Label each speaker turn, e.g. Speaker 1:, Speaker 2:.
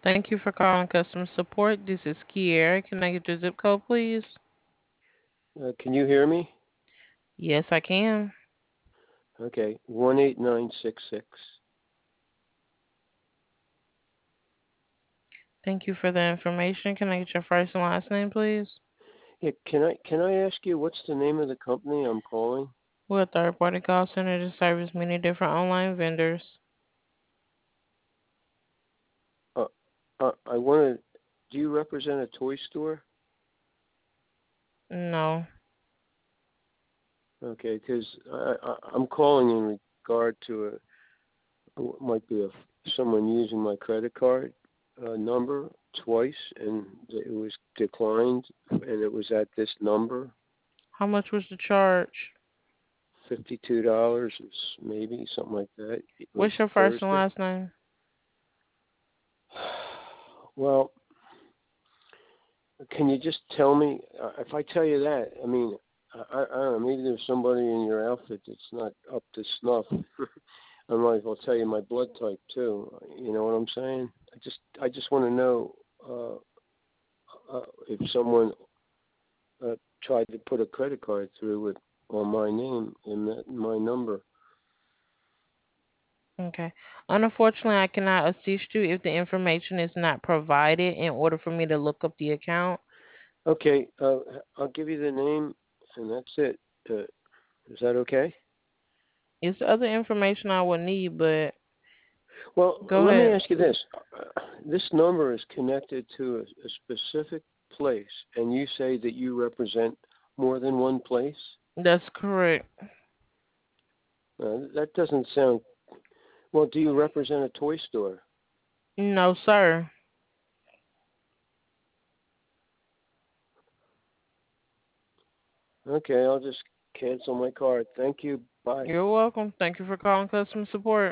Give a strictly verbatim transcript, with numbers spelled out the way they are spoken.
Speaker 1: Thank you for calling customer support. This is Kiera. Can I get your zip code, please?
Speaker 2: Uh, can you hear me?
Speaker 1: Yes, I can.
Speaker 2: Okay, one eight nine six six.
Speaker 1: Thank you for the information. Can I get your first and last name, please?
Speaker 2: Yeah, can I can I ask you what's the name of the company I'm calling?
Speaker 1: We're a third-party call center to service many different online vendors.
Speaker 2: Uh, uh, I want to. Do you represent a toy store?
Speaker 1: No.
Speaker 2: Okay, because I, I I'm calling in regard to a might be a someone using my credit card uh, number twice, and it was declined, and it was at this number,
Speaker 1: How much was the charge?
Speaker 2: fifty two dollars, maybe something like that. It was
Speaker 1: What's your first and
Speaker 2: Thursday.
Speaker 1: last name?
Speaker 2: Well, can you just tell me uh, if I tell you that? I mean, I, I, I don't know. Maybe there's somebody in your outfit that's not up to snuff. I might as well tell you my blood type too. You know what I'm saying? I just I just want to know uh, uh, if someone uh, tried to put a credit card through with on my name and that, my number.
Speaker 1: Okay. Unfortunately, I cannot assist you if the information is not provided in order for me to look up the account.
Speaker 2: Okay, uh, I'll give you the name and that's it. Uh, is that okay?
Speaker 1: It's other information I would need, but
Speaker 2: Well,
Speaker 1: go
Speaker 2: let me
Speaker 1: ahead.
Speaker 2: ask you this. Uh, This number is connected to a, a specific place, and you say that you represent more than one place?
Speaker 1: That's correct.
Speaker 2: Uh, that doesn't sound. Well, do you represent a toy store?
Speaker 1: No, sir.
Speaker 2: Okay, I'll just cancel my card. Thank you. Bye.
Speaker 1: You're welcome. Thank you for calling customer support.